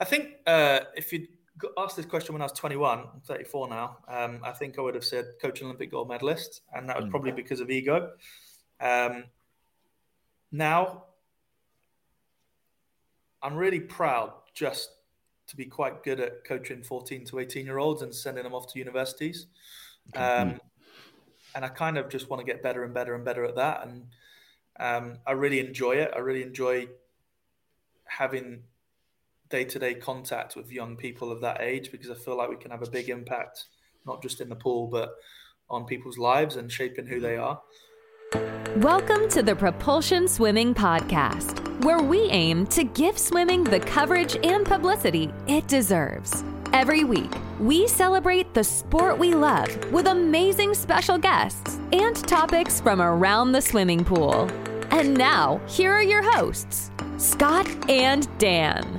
I think if you'd asked this question when I was 21, I'm 34 now, I think I would have said coach an Olympic gold medalist, and that was probably because of ego. Now, I'm really proud just to be quite good at coaching 14 to 18-year-olds and sending them off to universities. And I kind of just want to get better and better and better at that. And I really enjoy it. I really enjoy having day-to-day contact with young people of that age, because I feel like we can have a big impact, not just in the pool, but on people's lives and shaping who they are. Welcome to the Propulsion Swimming Podcast, where we aim to give swimming the coverage and publicity it deserves. Every week, we celebrate the sport we love with amazing special guests and topics from around the swimming pool. And now, here are your hosts, Scott and Dan.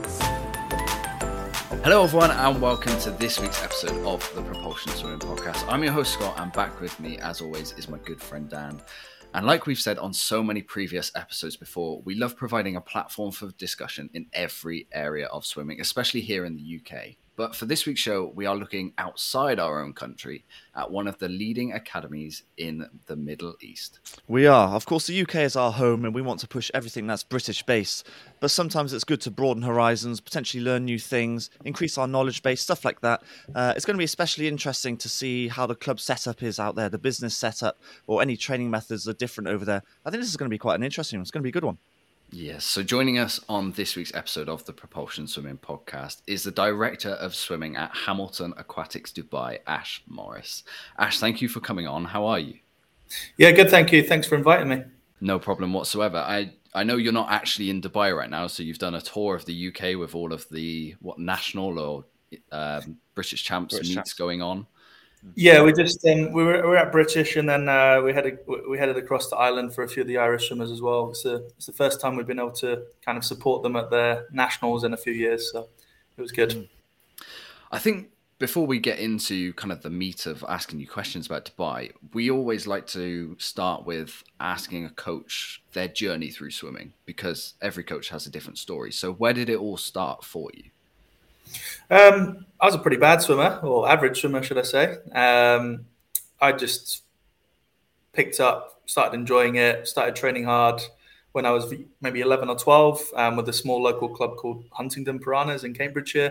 Hello everyone and welcome to this week's episode of the Propulsion Swimming Podcast. I'm your host Scott, and back with me as always is my good friend Dan. And like we've said on so many previous episodes before, we love providing a platform for discussion in every area of swimming, especially here in the UK. But for this week's show, we are looking outside our own country at one of the leading academies in the Middle East. We are. Of course, the UK is our home and we want to push everything that's British-based. But sometimes it's good to broaden horizons, potentially learn new things, increase our knowledge base, stuff like that. It's going to be especially interesting to see how the club setup is out there, the business setup, or any training methods are different over there. I think this is going to be quite an interesting one. It's going to be a good one. Yes, so joining us on this week's episode of the Propulsion Swimming Podcast is the Director of Swimming at Hamilton Aquatics Dubai, Ash Morris. Ash, thank you for coming on. How are you? Yeah, good, thank you. Thanks for inviting me. No problem whatsoever. I know you're not actually in Dubai right now, so you've done a tour of the UK with all of the national or British champs meets going on. Yeah, we just we were at British, and then we headed across to Ireland for a few of the Irish swimmers as well. It's the first time we've been able to kind of support them at their nationals in a few years, so it was good. I think before we get into kind of the meat of asking you questions about Dubai, we always like to start with asking a coach their journey through swimming, because every coach has a different story. So where did it all start for you? I was a pretty bad swimmer, or average swimmer, should I say. I just picked up, started enjoying it, started training hard when I was maybe 11 or 12 with a small local club called Huntingdon Piranhas in Cambridgeshire.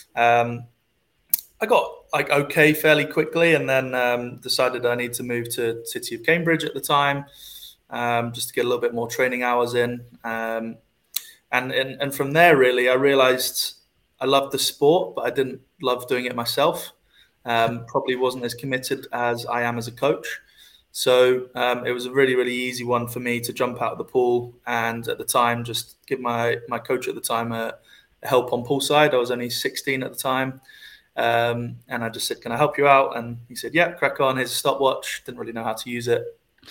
I got okay fairly quickly, and then decided I need to move to City of Cambridge at the time, just to get a little bit more training hours in. And from there, really, I realised I loved the sport, but I didn't love doing it myself. Probably wasn't as committed as I am as a coach. So it was a really, really easy one for me to jump out of the pool and at the time just give my coach at the time a help on poolside. I was only 16 at the time. And I just said, can I help you out? And he said, yeah, crack on. Here's a stopwatch. Didn't really know how to use it.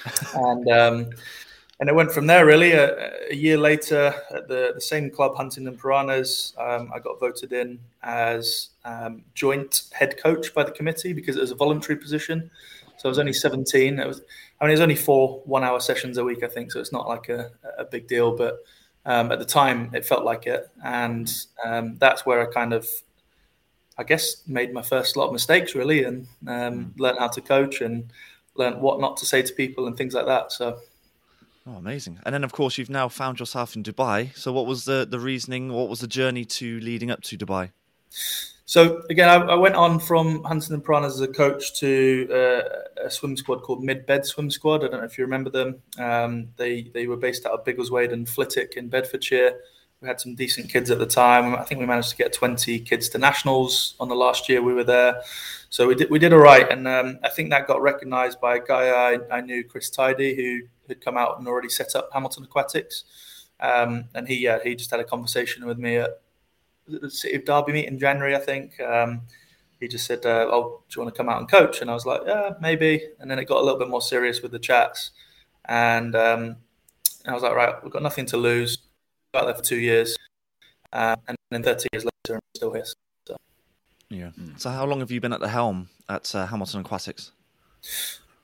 And it went from there, really. A year later, at the same club, Huntingdon Piranhas, I got voted in as joint head coach by the committee because it was a voluntary position. So I was only 17. It was only 4 one-hour sessions a week, I think. So it's not like a big deal. But at the time, it felt like it. And that's where I kind of, I guess, made my first lot of mistakes, really, and learned how to coach and learned what not to say to people and things like that. So. Oh, amazing. And then, of course, you've now found yourself in Dubai. So what was the reasoning? What was the journey to leading up to Dubai? So, again, I went on from Huntingdon Piranhas as a coach to a swim squad called Mid-Bed Swim Squad. I don't know if you remember them. They were based out of Biggleswade and Flitwick in Bedfordshire. We had some decent kids at the time. I think we managed to get 20 kids to nationals on the last year we were there. So we did all right. And I think that got recognised by a guy I knew, Chris Tidy, who had come out and already set up Hamilton Aquatics. And he just had a conversation with me at the City of Derby meet in January, I think. He just said, oh, do you want to come out and coach? And I was like, yeah, maybe. And then it got a little bit more serious with the chats. And I was like, right, we've got nothing to lose. Got there for 2 years. And then 30 years later, I'm still here. So. Yeah. So how long have you been at the helm at Hamilton Aquatics?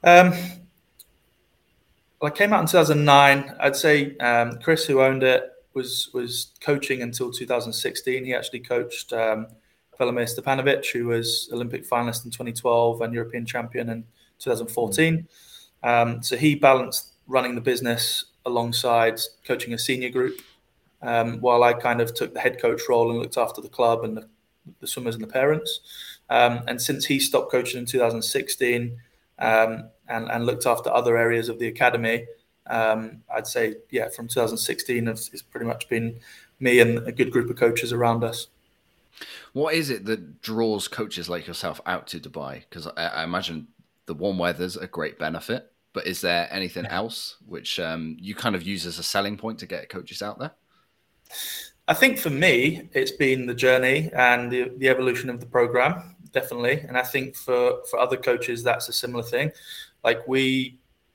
Well, I came out in 2009. I'd say Chris, who owned it, was coaching until 2016. He actually coached Velimir Stepanovic, who was Olympic finalist in 2012 and European champion in 2014. So he balanced running the business alongside coaching a senior group, while I kind of took the head coach role and looked after the club and the swimmers and the parents. And since he stopped coaching in 2016 and looked after other areas of the academy, I'd say, from 2016, it's pretty much been me and a good group of coaches around us. What is it that draws coaches like yourself out to Dubai? Because I imagine the warm weather's a great benefit, but is there anything else which you kind of use as a selling point to get coaches out there? I think for me, it's been the journey and the evolution of the program, definitely. And I think for other coaches, that's a similar thing. Like we're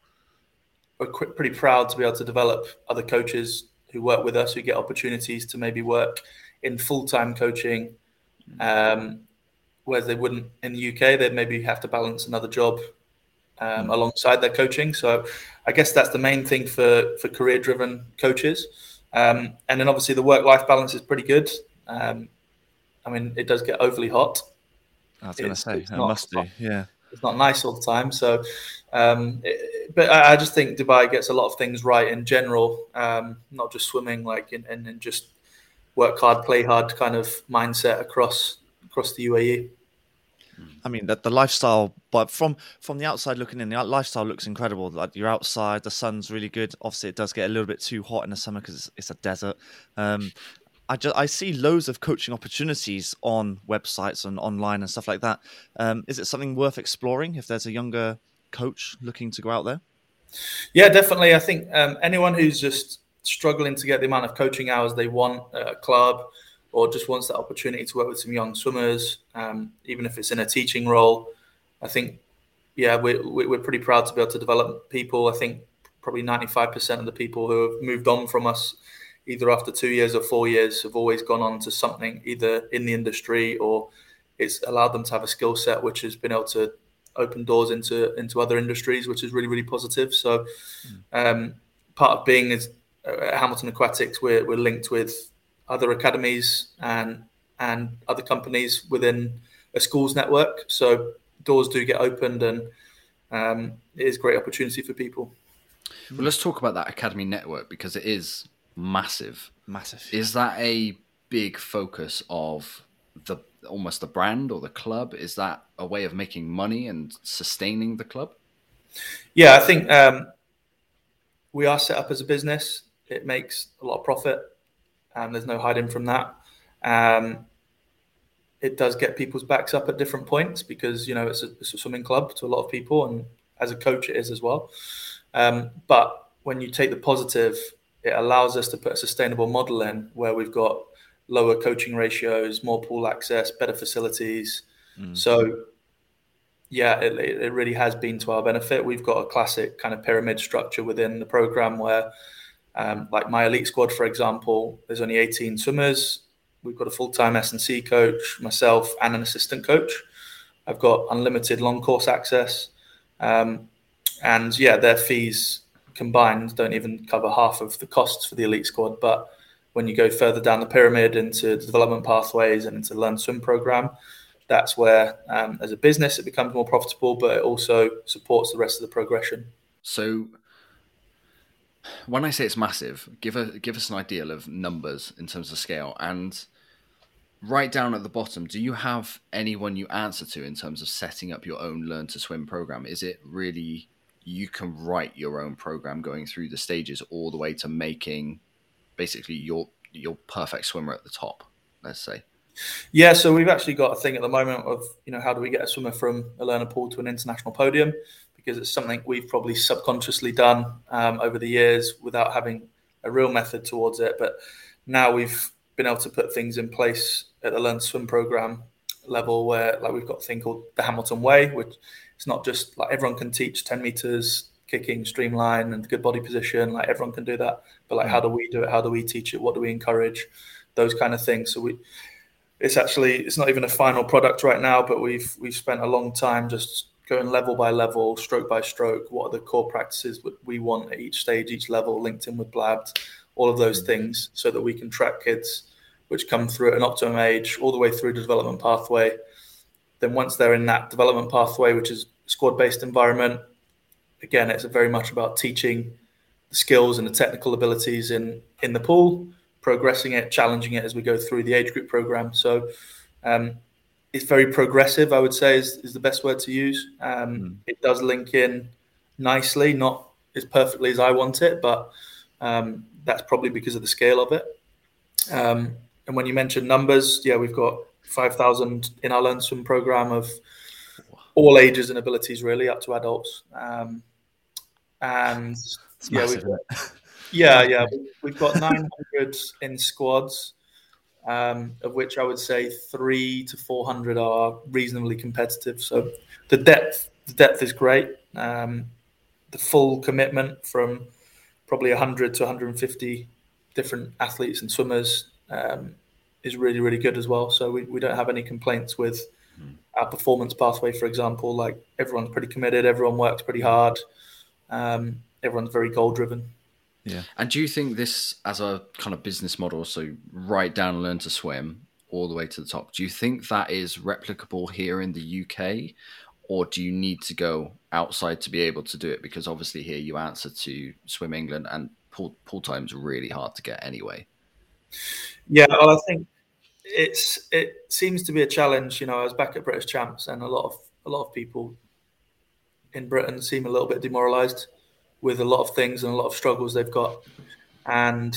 pretty proud to be able to develop other coaches who work with us, who get opportunities to maybe work in full-time coaching, whereas they wouldn't in the UK. They'd maybe have to balance another job alongside their coaching. So I guess that's the main thing for career-driven coaches. And then obviously the work-life balance is pretty good. I mean, it does get overly hot. I was going to say, it must do, yeah. It's not nice all the time. So, but I just think Dubai gets a lot of things right in general, not just swimming, like and just work hard, play hard kind of mindset across the UAE. I mean, the lifestyle, but from the outside looking in, the lifestyle looks incredible. Like you're outside, the sun's really good. Obviously, it does get a little bit too hot in the summer because it's a desert. I see loads of coaching opportunities on websites and online and stuff like that. Is it something worth exploring if there's a younger coach looking to go out there? Yeah, definitely. I think anyone who's just struggling to get the amount of coaching hours they want at a club, or just wants that opportunity to work with some young swimmers, even if it's in a teaching role, I think, we're pretty proud to be able to develop people. I think probably 95% of the people who have moved on from us, either after 2 years or 4 years, have always gone on to something either in the industry, or it's allowed them to have a skill set which has been able to open doors into other industries, which is really, really positive. So part of being is at Hamilton Aquatics, we're linked with other academies and other companies within a schools network. So doors do get opened, and it is a great opportunity for people. Well, let's talk about that academy network, because it is massive. Massive. Is that a big focus of almost the brand or the club? Is that a way of making money and sustaining the club? Yeah, I think we are set up as a business. It makes a lot of profit. There's no hiding from that. It does get people's backs up at different points because, it's a swimming club to a lot of people, and as a coach it is as well. But when you take the positive, it allows us to put a sustainable model in where we've got lower coaching ratios, more pool access, better facilities. So, it really has been to our benefit. We've got a classic kind of pyramid structure within the program where, like my elite squad, for example, there's only 18 swimmers. We've got a full-time S&C coach, myself, and an assistant coach. I've got unlimited long course access. And their fees combined don't even cover half of the costs for the elite squad. But when you go further down the pyramid into the development pathways and into the Learn Swim program, that's where, as a business, it becomes more profitable, but it also supports the rest of the progression. So when I say it's massive, give us an idea of numbers in terms of scale. And right down at the bottom, do you have anyone you answer to in terms of setting up your own Learn to Swim program? Is it really you can write your own program going through the stages all the way to making basically your perfect swimmer at the top, let's say? Yeah, so we've actually got a thing at the moment of, how do we get a swimmer from a learner pool to an international podium? Because it's something we've probably subconsciously done over the years without having a real method towards it. But now we've been able to put things in place at the Learn to Swim program level where, like, we've got a thing called the Hamilton Way, which it's not just like everyone can teach 10 meters, kicking, streamline, and good body position. Like everyone can do that. But like, how do we do it? How do we teach it? What do we encourage? Those kind of things. So it's not even a final product right now, but we've spent a long time just going level by level, stroke by stroke. What are the core practices we want at each stage, each level, linked in with Blabbed? all of those things, so that we can track kids which come through at an optimum age all the way through the development pathway. Then once they're in that development pathway, which is squad-based environment, again, it's very much about teaching the skills and the technical abilities in the pool, progressing it, challenging it as we go through the age group program. So it's very progressive, I would say, is the best word to use. It does link in nicely, not as perfectly as I want it, but that's probably because of the scale of it. And when you mention numbers, yeah, we've got 5,000 in our Learn Swim program of all ages and abilities, really, up to adults. And It's yeah, massive, we've got 900 in squads, of which I would say 300 to 400 are reasonably competitive. So the depth is great. The full commitment from probably 100 to 150 different athletes and swimmers is really, really good as well. So we don't have any complaints with our performance pathway, for example. Like, everyone's pretty committed, everyone works pretty hard, everyone's very goal driven. Yeah. And do you think this, as a kind of business model, so write down and learn to swim all the way to the top, do you think that is replicable here in the UK, or do you need to go outside to be able to do it? Because obviously here you answer to Swim England, and pool time's really hard to get anyway. Yeah, well, I think it seems to be a challenge. I was back at British Champs, and a lot of people in Britain seem a little bit demoralised with a lot of things and a lot of struggles they've got. And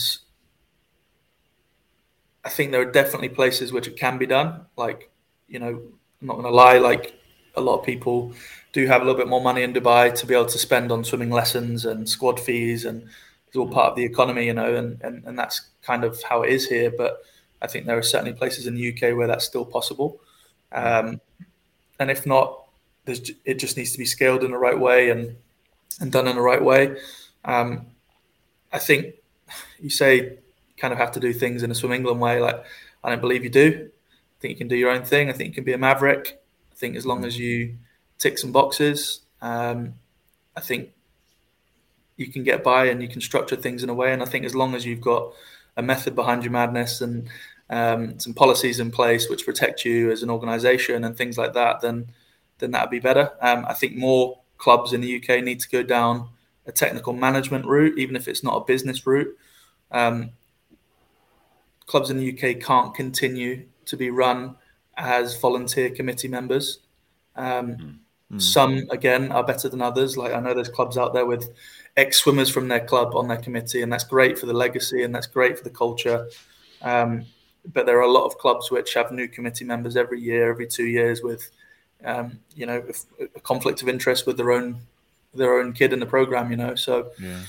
I think there are definitely places which it can be done. Like, I'm not going to lie, like, a lot of people do have a little bit more money in Dubai to be able to spend on swimming lessons and squad fees, and it's all part of the economy, and that's kind of how it is here. But I think there are certainly places in the UK where that's still possible. And if not, it just needs to be scaled in the right way and done in the right way. I think you say kind of have to do things in a Swim England way. Like, I don't believe you do. I think you can do your own thing. I think you can be a maverick. I think as long as you tick some boxes, I think you can get by and you can structure things in a way. And I think as long as you've got a method behind your madness and some policies in place which protect you as an organisation and things like that, then that'd be better. I think more clubs in the UK need to go down a technical management route, even if it's not a business route. Clubs in the UK can't continue to be run as volunteer committee members. Some, again, are better than others. Like, I know there's clubs out there with ex-swimmers from their club on their committee, and that's great for the legacy and that's great for the culture. But there are a lot of clubs which have new committee members every year, every 2 years, with a conflict of interest with their own kid in the program. So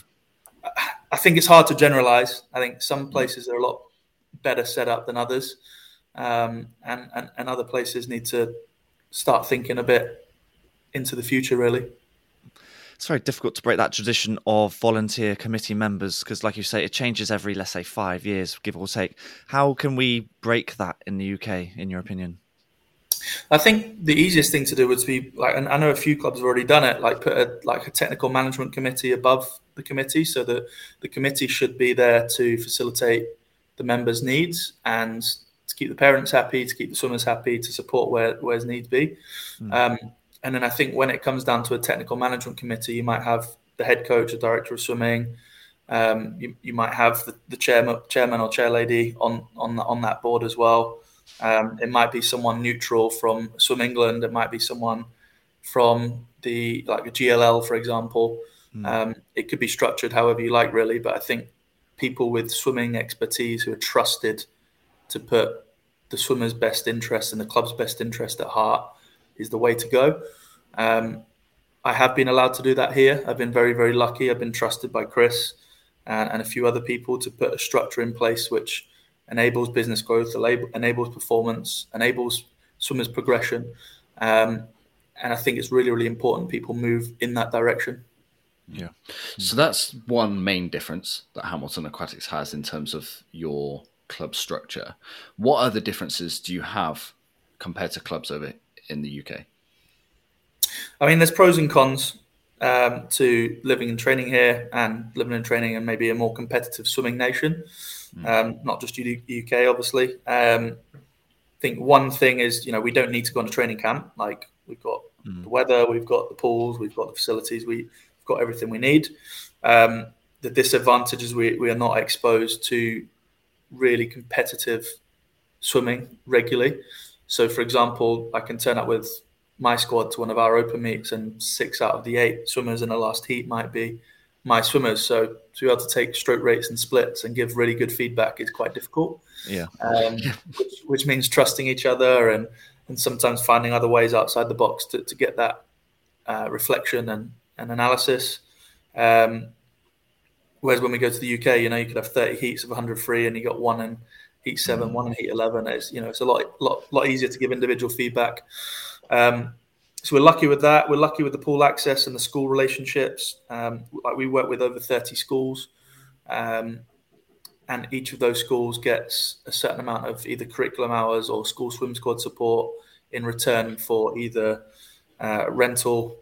I think it's hard to generalize. I think some places are a lot better set up than others, and other places need to start thinking a bit into the future, really. It's very difficult to break that tradition of volunteer committee members because, like you say, it changes every, let's say, 5 years, give or take. How can we break that in the UK, in your opinion? I think the easiest thing to do would be, like, and I know a few clubs have already done it, like put a technical management committee above the committee, so that the committee should be there to facilitate the members' needs and to keep the parents happy, to keep the swimmers happy, to support where's needs be. And then I think when it comes down to a technical management committee, you might have the head coach, the director of swimming. You might have the chairman or chairlady on that board as well. It might be someone neutral from Swim England. It might be someone from a GLL, for example. It could be structured however you like, really. But I think people with swimming expertise who are trusted to put the swimmer's best interest and the club's best interest at heart is the way to go. I have been allowed to do that here. I've been very, very lucky. I've been trusted by Chris and a few other people to put a structure in place which enables business growth, enables performance, enables swimmers' progression. And I think it's really, really important people move in that direction. Yeah. So that's one main difference that Hamilton Aquatics has in terms of your club structure. What other differences do you have compared to clubs over in the UK? I mean, there's pros and cons. to living and training here and living and training in maybe a more competitive swimming nation, not just UK, obviously. I think one thing is, we don't need to go on a training camp. Like, we've got the weather, we've got the pools, we've got the facilities, we've got everything we need. The disadvantage is we are not exposed to really competitive swimming regularly. So, for example, I can turn up with my squad to one of our open meets, and 6 out of the 8 swimmers in the last heat might be my swimmers. So to be able to take stroke rates and splits and give really good feedback is quite difficult. Yeah. Which means trusting each other and sometimes finding other ways outside the box to get that reflection and analysis. Whereas when we go to the UK, you could have 30 heats of 100 free, and you got 1 in heat 7, 1 in heat 11. It's a lot easier to give individual feedback. So we're lucky with that. We're lucky with the pool access and the school relationships. Like, we work with over 30 schools, and each of those schools gets a certain amount of either curriculum hours or school swim squad support in return for either rental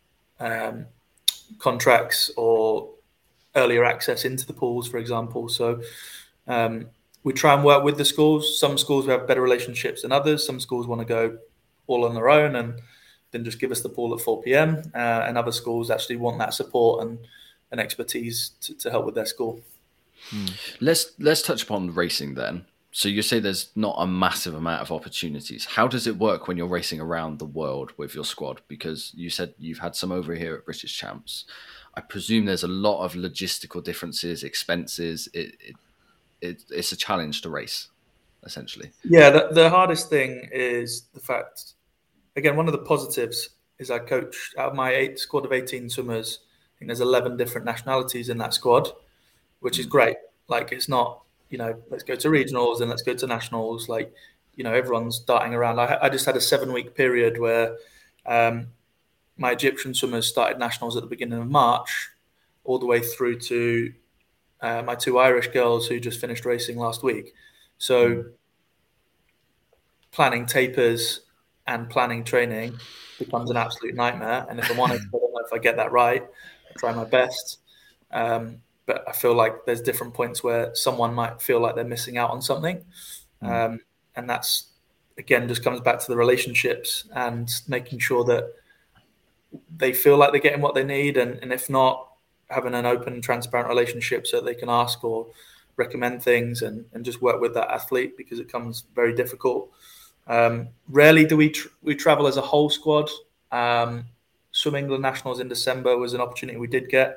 contracts or earlier access into the pools, for example. So we try and work with the schools. Some schools have better relationships than others. Some schools want to go all on their own and then just give us the pool at 4 p.m. And other schools actually want that support and expertise to help with their school. Let's touch upon racing then. So you say there's not a massive amount of opportunities. How does it work when you're racing around the world with your squad? Because you said you've had some over here at British Champs. I presume there's a lot of logistical differences, expenses. It's a challenge to race, essentially. Yeah, the hardest thing is the fact, again, one of the positives is I coach out of my squad of 18 swimmers. I think there's 11 different nationalities in that squad, which is great. Like, it's not, let's go to regionals and let's go to nationals. Like, everyone's darting around. I just had a 7-week period where my Egyptian swimmers started nationals at the beginning of March, all the way through to my 2 Irish girls who just finished racing last week. So planning tapers and planning training becomes an absolute nightmare. And if I'm honest, I don't know if I get that right. I try my best. But I feel like there's different points where someone might feel like they're missing out on something. And that's, again, just comes back to the relationships and making sure that they feel like they're getting what they need. And if not, having an open, transparent relationship so that they can ask or recommend things and just work with that athlete, because it becomes very difficult. Rarely do we travel as a whole squad. Swim England Nationals in December was an opportunity we did get.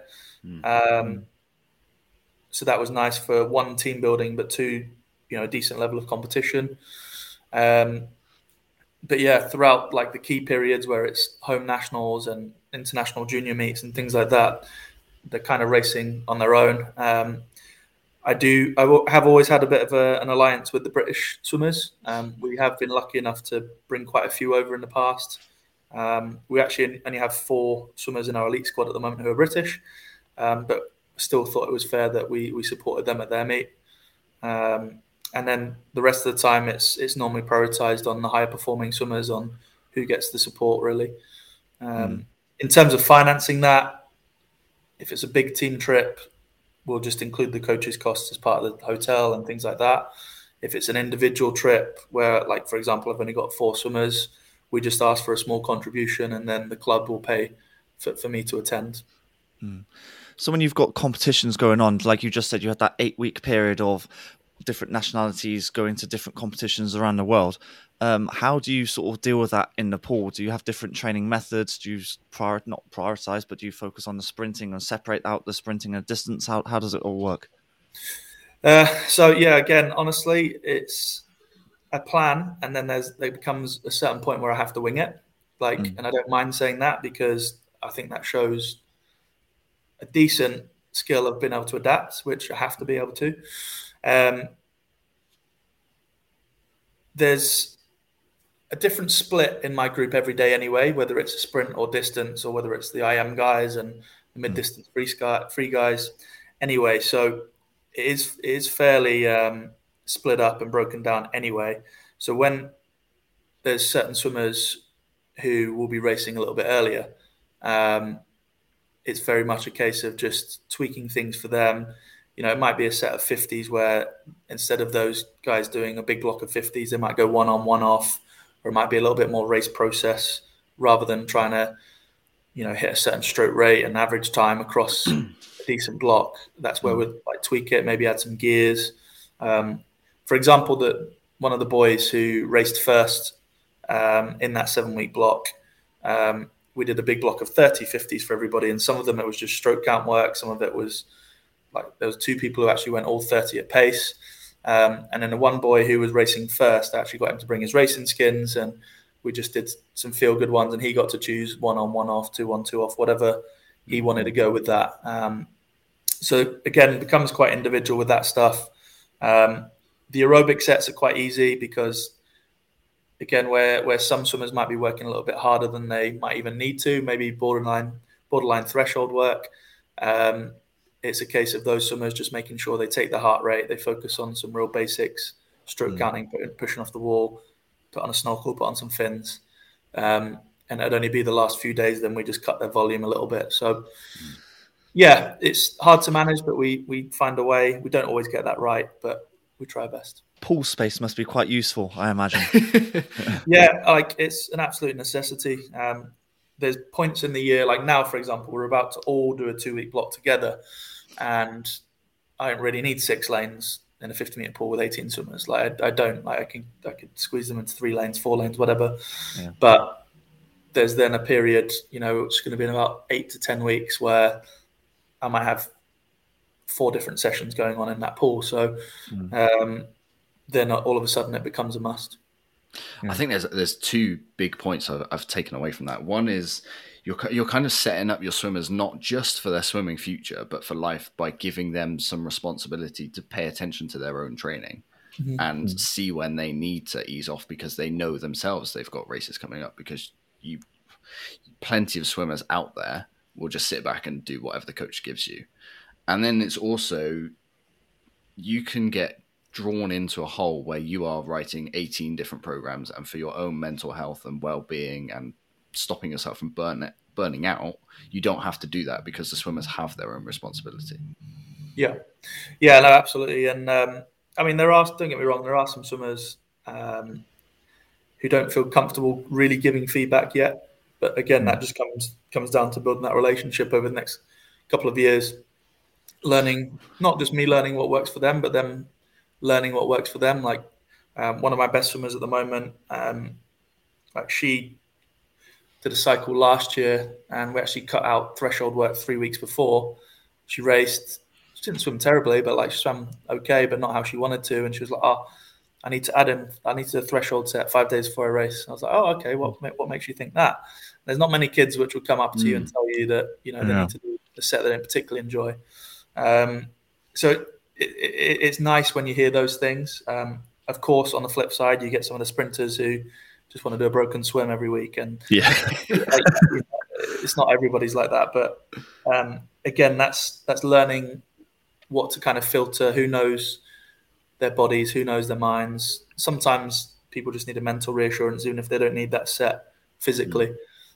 So that was nice for 1, team building, but 2, a decent level of competition. But yeah, throughout like the key periods where it's home nationals and international junior meets and things like that, they're kind of racing on their own. I have always had a bit of an alliance with the British swimmers. We have been lucky enough to bring quite a few over in the past. We actually only have 4 swimmers in our elite squad at the moment who are British, but still thought it was fair that we supported them at their meet. And then the rest of the time, it's normally prioritised on the higher performing swimmers, on who gets the support, really. In terms of financing that, if it's a big team trip, we'll just include the coach's costs as part of the hotel and things like that. If it's an individual trip where, like, for example, I've only got 4 swimmers, we just ask for a small contribution and then the club will pay for me to attend. So when you've got competitions going on, like you just said, you had that 8-week period of different nationalities going to different competitions around the world. How do you sort of deal with that in the pool? Do you have different training methods? Do you not prioritize, but do you focus on the sprinting and separate out the sprinting and distance? How does it all work? So yeah, again, honestly, it's a plan, and then there becomes a certain point where I have to wing it. And I don't mind saying that, because I think that shows a decent skill of being able to adapt, which I have to be able to. There's a different split in my group every day anyway, whether it's a sprint or distance, or whether it's the IM guys and the mid-distance free guys. Anyway, so it is fairly split up and broken down anyway. So when there's certain swimmers who will be racing a little bit earlier, it's very much a case of just tweaking things for them. It might be a set of 50s where instead of those guys doing a big block of 50s, they might go one on, one off, or it might be a little bit more race process rather than trying to, hit a certain stroke rate and average time across a decent block. That's where we'd like tweak it, maybe add some gears. For example, one of the boys who raced first in that 7-week block, we did a big block of 30 50s for everybody, and some of them it was just stroke count work. Some of it was there was 2 people who actually went all 30 at pace, and then the one boy who was racing first, I actually got him to bring his racing skins, and we just did some feel good ones, and he got to choose 1 on, 1 off, 2 on, 2 off, whatever he wanted to go with that. So again, it becomes quite individual with that stuff. The aerobic sets are quite easy because, again, where some swimmers might be working a little bit harder than they might even need to, maybe borderline threshold work. It's a case of those swimmers just making sure they take the heart rate, they focus on some real basics, stroke counting, pushing off the wall, put on a snorkel, put on some fins. And it'd only be the last few days, then we just cut their volume a little bit. So, yeah, it's hard to manage, but we find a way. We don't always get that right, but we try our best. Pool space must be quite useful, I imagine. Yeah, it's an absolute necessity. There's points in the year, like now, for example, we're about to all do a 2-week block together, and I don't really need 6 lanes in a 50-meter pool with 18 swimmers. I don't. I could squeeze them into 3 lanes, 4 lanes, whatever. Yeah. But there's then a period, it's going to be in about 8 to 10 weeks where I might have 4 different sessions going on in that pool. So then all of a sudden it becomes a must. I think there's 2 big points I've taken away from that. One is you're kind of setting up your swimmers not just for their swimming future, but for life by giving them some responsibility to pay attention to their own training and see when they need to ease off because they know themselves they've got races coming up, because plenty of swimmers out there will just sit back and do whatever the coach gives you. And then it's also, you can get drawn into a hole where you are writing 18 different programs, and for your own mental health and well-being and stopping yourself from burning out, you don't have to do that because the swimmers have their own responsibility. Yeah, no, absolutely. And don't get me wrong, there are some swimmers who don't feel comfortable really giving feedback yet. But again, that just comes down to building that relationship over the next couple of years, learning, not just me learning what works for them, but them learning what works for them. One of my best swimmers at the moment, she did a cycle last year, and we actually cut out threshold work 3 weeks before. She raced. She didn't swim terribly, but she swam okay, but not how she wanted to. And she was like, I need to do a threshold set 5 days before a race. I was like, oh, okay. What makes you think that? There's not many kids which will come up to you and tell you that, they need to do a set they don't particularly enjoy. So it's nice when you hear those things. Of course, on the flip side, you get some of the sprinters who just want to do a broken swim every week. And it's not everybody's like that. But again, that's learning what to kind of filter, who knows their bodies, who knows their minds. Sometimes people just need a mental reassurance, even if they don't need that set physically.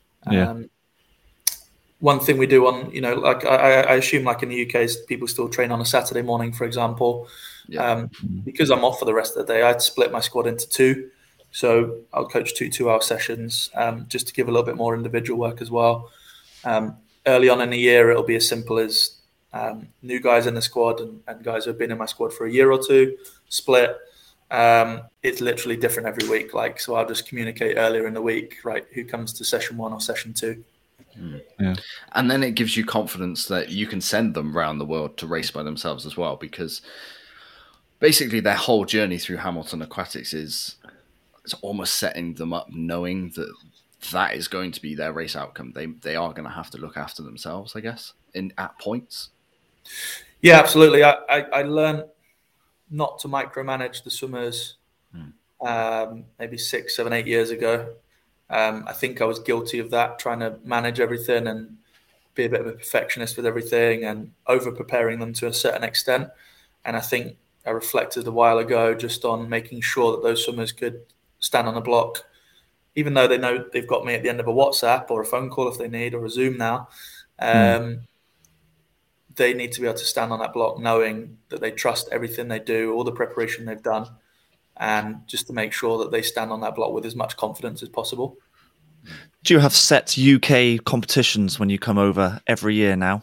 One thing we do on, I assume in the UK, people still train on a Saturday morning, for example. Because I'm off for the rest of the day, I'd split my squad into 2. So I'll coach 2 2-hour sessions just to give a little bit more individual work as well. Early on in the year, it'll be as simple as new guys in the squad and guys who have been in my squad for a year or 2, split. It's literally different every week. So I'll just communicate earlier in the week, right, who comes to session 1 or session 2. Yeah. And then it gives you confidence that you can send them around the world to race by themselves as well, because basically their whole journey through Hamilton Aquatics it's almost setting them up knowing that is going to be their race outcome. They are going to have to look after themselves, I guess, at points. Yeah, absolutely. I learned not to micromanage the swimmers maybe 6, 7, 8 years ago. I think I was guilty of that, trying to manage everything and be a bit of a perfectionist with everything and over-preparing them to a certain extent. And I think I reflected a while ago just on making sure that those swimmers could stand on a block, even though they know they've got me at the end of a WhatsApp or a phone call if they need, or a Zoom now. They need to be able to stand on that block knowing that they trust everything they do, all the preparation they've done, and just to make sure that they stand on that block with as much confidence as possible. Do you have set UK competitions when you come over every year now?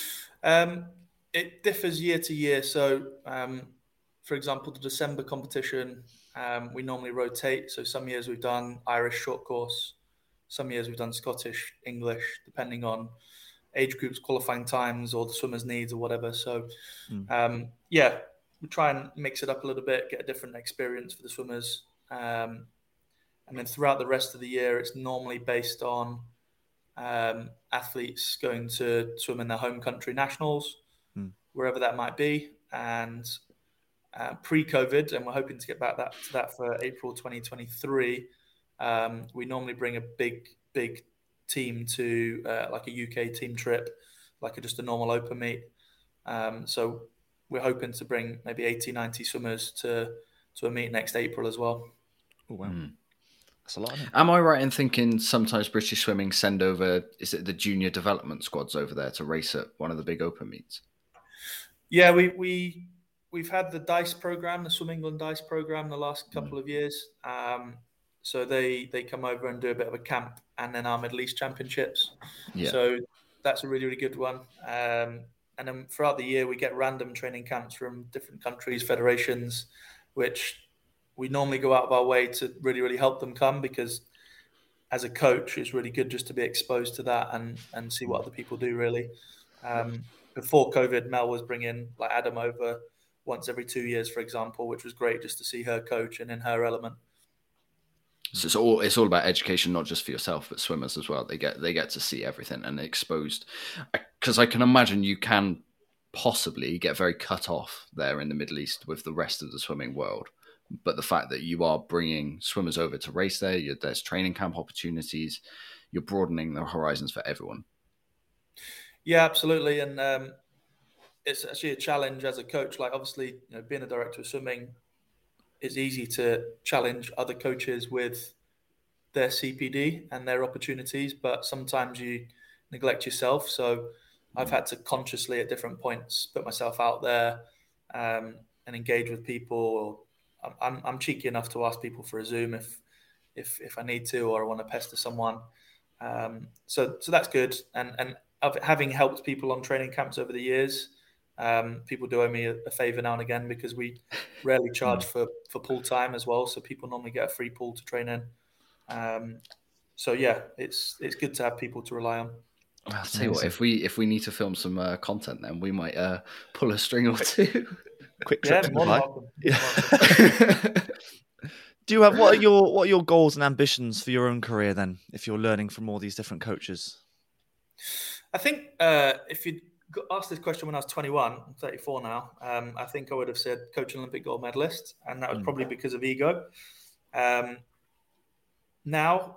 It differs year to year. So, for example, the December competition, we normally rotate. So some years we've done Irish short course, some years we've done Scottish, English, depending on age groups, qualifying times, or the swimmer's needs or whatever. So, we try and mix it up a little bit, get a different experience for the swimmers. And then throughout the rest of the year, it's normally based on athletes going to swim in their home country nationals, wherever that might be. And pre-COVID, and we're hoping to get back to that for April 2023, we normally bring a big team to like a UK team trip, like just a normal open meet. So we're hoping to bring maybe 80, 90 swimmers to a meet next April as well. Oh, wow. That's a lot. Am I right in thinking sometimes British Swimming send over, is it the junior development squads over there to race at one of the big open meets? Yeah, we've had the DICE program, the Swim England DICE program, the last couple of years. So they come over and do a bit of a camp, and then our Middle East Championships. Yeah. So that's a really, really good one. And then throughout the year, we get random training camps from different countries, federations, which we normally go out of our way to really, really help them come, because as a coach, it's really good just to be exposed to that and see what other people do, really. Before COVID, Mel was bringing like Adam over once every 2 years, for example, which was great just to see her coach and in her element. So it's all about education, not just for yourself, but swimmers as well. They get to see everything and exposed, because I can imagine you can possibly get very cut off there in the Middle East with the rest of the swimming world. But the fact that you are bringing swimmers over to race there, there's training camp opportunities, you're broadening the horizons for everyone. Yeah, absolutely. And it's actually a challenge as a coach. Like, obviously, being a director of swimming, it's easy to challenge other coaches with their CPD and their opportunities, but sometimes you neglect yourself. So I've had to consciously at different points put myself out there and engage with people. I'm cheeky enough to ask people for a Zoom if I need to, or I want to pester someone. So that's good. And having helped people on training camps over the years, people do owe me a favor now and again, because we rarely charge for pool time as well. So people normally get a free pool to train in. So yeah, it's good to have people to rely on. I'll tell you what, if we need to film some content, then we might pull a string or two. Quick trip to Dubai. Do you have what are your goals and ambitions for your own career then, if you're learning from all these different coaches? I think if you'd asked this question when I was 21, I'm 34 now, I think I would have said coach an Olympic gold medalist, and that was probably because of ego. Now,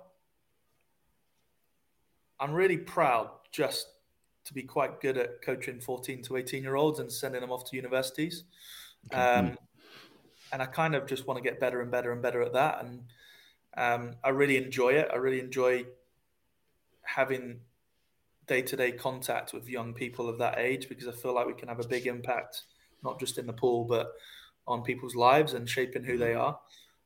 I'm really proud just to be quite good at coaching 14 to 18-year-olds and sending them off to universities. And I kind of just want to get better and better and better at that. And I really enjoy it. I really enjoy having day-to-day contact with young people of that age, because I feel like we can have a big impact, not just in the pool, but on people's lives and shaping who they are.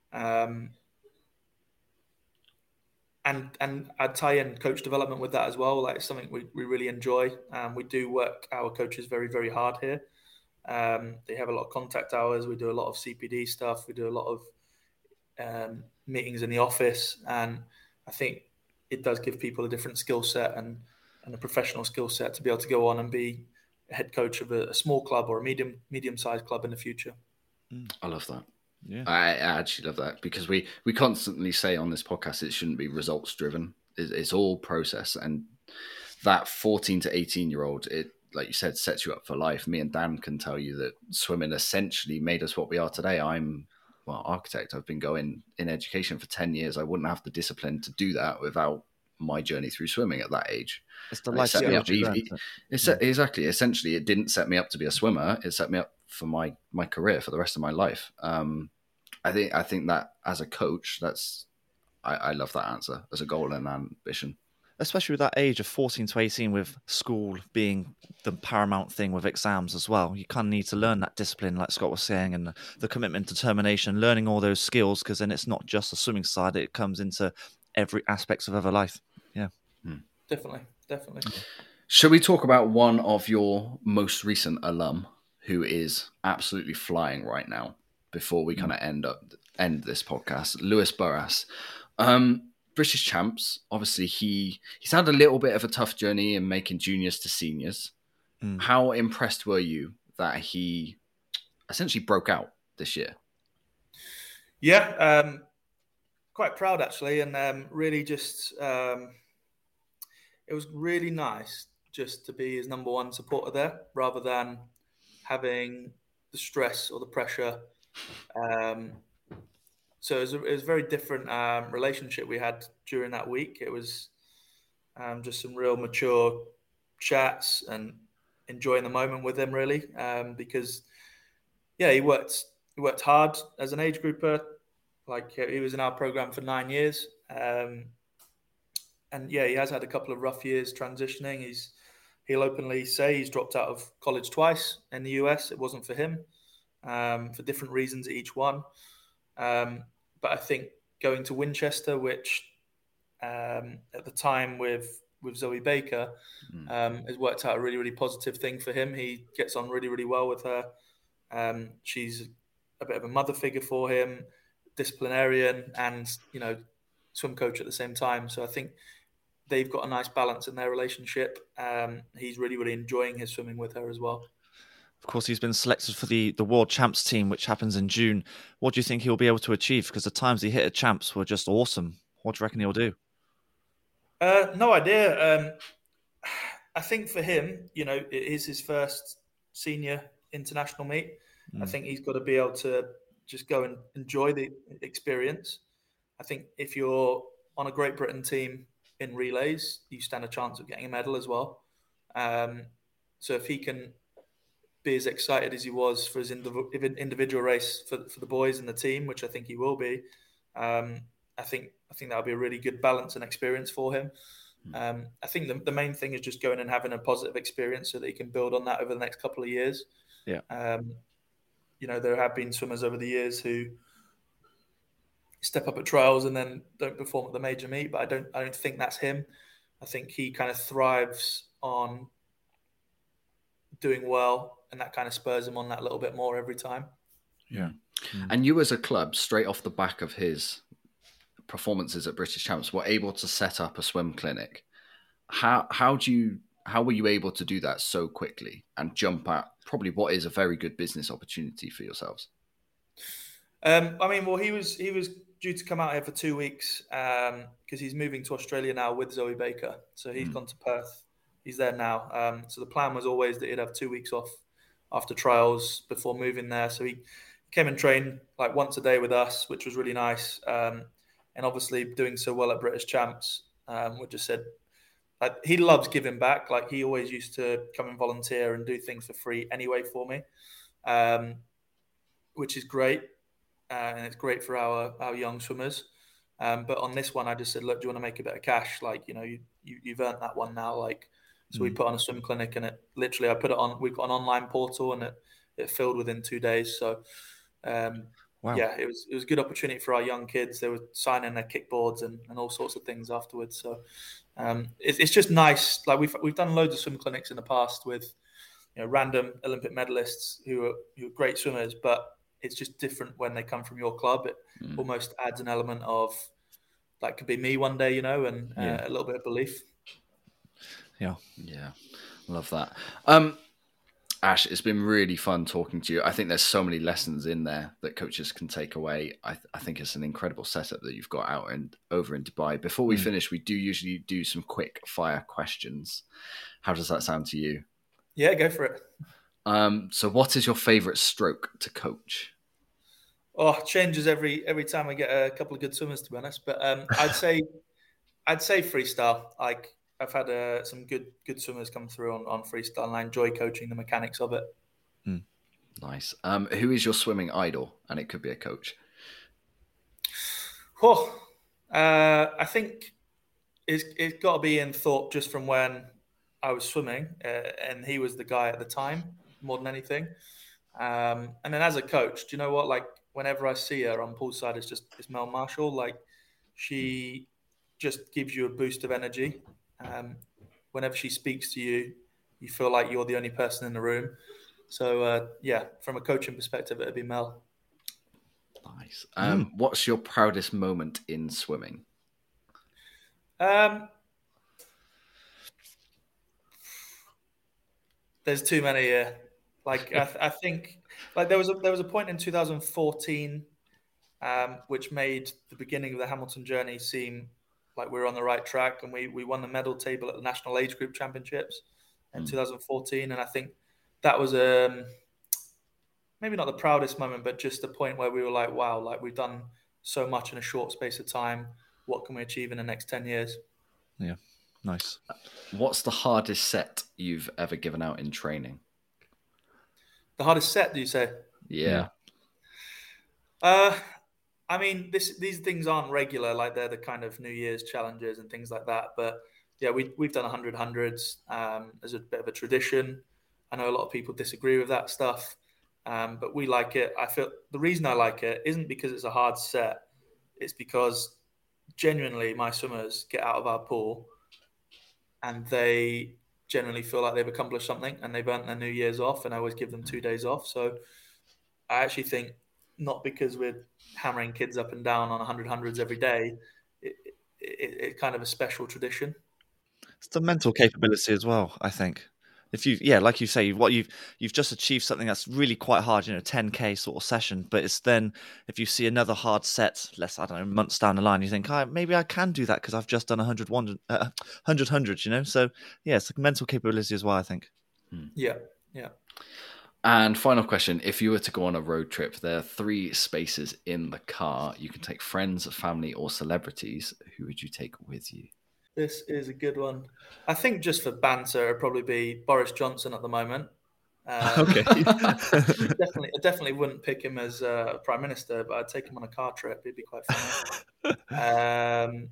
And I'd tie in coach development with that as well. Like, it's something we really enjoy. We do work our coaches very, very hard here. They have a lot of contact hours. We do a lot of CPD stuff. We do a lot of meetings in the office. And I think it does give people a different skill set and a professional skill set to be able to go on and be a head coach of a small club or a medium-sized club in the future. I love that. Yeah, I actually love that, because we constantly say on this podcast it shouldn't be results driven. It's all process, and that 14 to 18-year-old, it, like you said, sets you up for life. Me and Dan can tell you that swimming essentially made us what we are today. I'm architect. I've been going in education for 10 years. I wouldn't have the discipline to do that without my journey through swimming at that age. It's the life exactly. Essentially, it didn't set me up to be a swimmer. It set me up for my career for the rest of my life. I think that as a coach, I love that answer as a goal and ambition. especially with that age of 14 to 18, with school being the paramount thing with exams as well. You kind of need to learn that discipline, like Scott was saying, and the commitment, determination, learning all those skills, because then it's not just the swimming side, it comes into every aspect of other life. Yeah. Definitely. Shall we talk about one of your most recent alum who is absolutely flying right now before we kind of end this podcast? Lewis Burras. British champs, obviously he's had a little bit of a tough journey in making juniors to seniors. How impressed were you that he essentially broke out this year? Yeah, quite proud actually, and really just it was really nice just to be his number one supporter there, rather than having the stress or the pressure. So it was a very different relationship we had during that week. It was just some real mature chats and enjoying the moment with him, really, because he worked hard as an age grouper. Like, he was in our program for 9 years, and he has had a couple of rough years transitioning. He'll openly say he's dropped out of college twice in the US. It wasn't for him, for different reasons each one. But I think going to Winchester, which at the time with Zoe Baker, has worked out a really, really positive thing for him. He gets on really, really well with her. She's a bit of a mother figure for him, disciplinarian, and swim coach at the same time. So I think they've got a nice balance in their relationship. He's really, really enjoying his swimming with her as well. Of course, he's been selected for the World Champs team, which happens in June. What do you think he'll be able to achieve? Because the times he hit at Champs were just awesome. What do you reckon he'll do? No idea. I think for him, it is his first senior international meet. I think he's got to be able to just go and enjoy the experience. I think if you're on a Great Britain team in relays, you stand a chance of getting a medal as well. So if he can be as excited as he was for his individual race for the boys and the team, which I think he will be, I think that'll be a really good balance and experience for him. I think the main thing is just going and having a positive experience so that he can build on that over the next couple of years. Yeah. There have been swimmers over the years who step up at trials and then don't perform at the major meet, but I don't think that's him. I think he kind of thrives on doing well, and that kind of spurs him on that little bit more every time. Yeah. And you as a club, straight off the back of his performances at British Champs, were able to set up a swim clinic. How were you able to do that so quickly and jump at probably what is a very good business opportunity for yourselves? He was due to come out here for 2 weeks because he's moving to Australia now with Zoe Baker. So he's gone to Perth. He's there now. So the plan was always that he'd have 2 weeks off after trials before moving there. So he came and trained like once a day with us, which was really nice. And obviously doing so well at British Champs, we just said, like, he loves giving back. Like, he always used to come and volunteer and do things for free anyway for me, which is great. And it's great for our young swimmers. But on this one, I just said, look, do you want to make a bit of cash? Like, you've earned that one now. Like, so we put on a swim clinic, and we've got an online portal, and it filled within 2 days. So, Wow. Yeah, it was a good opportunity for our young kids. They were signing their kickboards and all sorts of things afterwards. So it's just nice. Like, we've done loads of swim clinics in the past with random Olympic medalists who are great swimmers, but it's just different when they come from your club. It almost adds an element of, that could be me one day, and a little bit of belief. Yeah. Love that. Ash, it's been really fun talking to you. I think there's so many lessons in there that coaches can take away. I think it's an incredible setup that you've got out and over in Dubai. Before we finish, we do usually do some quick fire questions. How does that sound to you? Yeah, go for it. So what is your favorite stroke to coach? Oh, it changes every time we get a couple of good swimmers, to be honest. But I'd say freestyle. Like, I've had some good swimmers come through on freestyle, and I enjoy coaching the mechanics of it. Nice. Who is your swimming idol? And it could be a coach. I think it's got to be in thought just from when I was swimming, and he was the guy at the time more than anything. And then as a coach, do you know what? Like whenever I see her on poolside, it's Mel Marshall. Like she just gives you a boost of energy. Whenever she speaks to you, you feel like you're the only person in the room. So from a coaching perspective, it'd be Mel. Nice. What's your proudest moment in swimming? There's too many. Like I think, like there was a point in 2014, which made the beginning of the Hamilton journey seem like we were on the right track, and we won the medal table at the National Age Group Championships in 2014, and I think that was maybe not the proudest moment, but just the point where we were like, wow, like we've done so much in a short space of time. What can we achieve in the next 10 years? Yeah, nice. What's the hardest set you've ever given out in training? The hardest set, do you say? Yeah. I mean, these things aren't regular, like they're the kind of New Year's challenges and things like that. But yeah, we've done 100 hundreds as a bit of a tradition. I know a lot of people disagree with that stuff, but we like it. I feel the reason I like it isn't because it's a hard set. It's because genuinely my swimmers get out of our pool and they generally feel like they've accomplished something and they've earned their New Year's off, and I always give them 2 days off. So I actually think not because we're hammering kids up and down on 100 hundreds every day, it's kind of a special tradition. It's the mental capability as well, I think. If like you say, you've just achieved something that's really quite hard, 10K sort of session. But it's then if you see another hard set, months down the line, you think, maybe I can do that because I've just done 100 hundreds, So yeah, it's like mental capability as well, I think. Yeah. And final question: if you were to go on a road trip, there are 3 spaces in the car. You can take friends, family, or celebrities. Who would you take with you? This is a good one. I think just for banter, it'd probably be Boris Johnson at the moment. Okay. I definitely wouldn't pick him as Prime Minister, but I'd take him on a car trip. It'd be quite funny.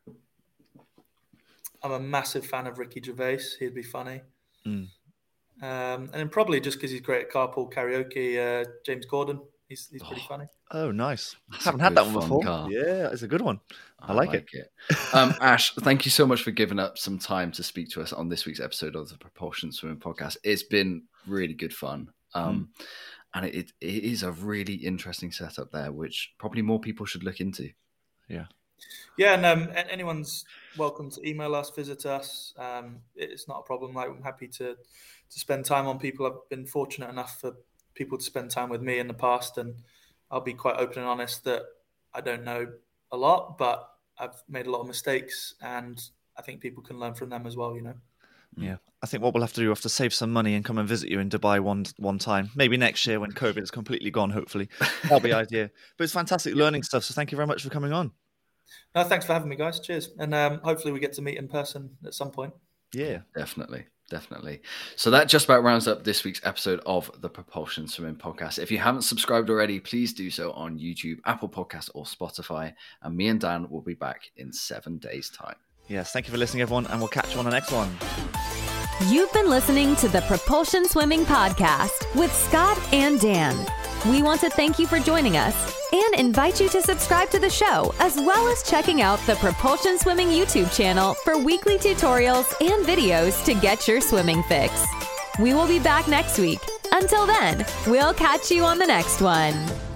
I'm a massive fan of Ricky Gervais. He'd be funny. And then probably just because he's great at carpool karaoke, James Corden. He's pretty funny. Oh, nice. I haven't had that one before. Car. Yeah, it's a good one. I like it. Ash, thank you so much for giving up some time to speak to us on this week's episode of the Propulsion Swimming Podcast. It's been really good fun. And it is a really interesting setup there, which probably more people should look into. Yeah. Yeah, and anyone's welcome to email us, visit us. It's not a problem. Like, I'm happy to spend time on people. I've been fortunate enough for people to spend time with me in the past, and I'll be quite open and honest that I don't know a lot, but I've made a lot of mistakes, and I think people can learn from them as well, Yeah, I think what we'll have to do, we'll have to save some money and come and visit you in Dubai one time. Maybe next year when COVID is completely gone, hopefully. That'll be the idea. But it's fantastic learning stuff, so thank you very much for coming on. No, thanks for having me, guys. Cheers. And hopefully we get to meet in person at some point. Yeah. Definitely. So that just about rounds up this week's episode of the Propulsion Swimming Podcast. If you haven't subscribed already, please do so on YouTube, Apple Podcasts, or Spotify. And me and Dan will be back in 7 days' time. Yes, thank you for listening, everyone, and we'll catch you on the next one. You've been listening to the Propulsion Swimming Podcast with Scott and Dan. We want to thank you for joining us and invite you to subscribe to the show, as well as checking out the Propulsion Swimming YouTube channel for weekly tutorials and videos to get your swimming fix. We will be back next week. Until then, we'll catch you on the next one.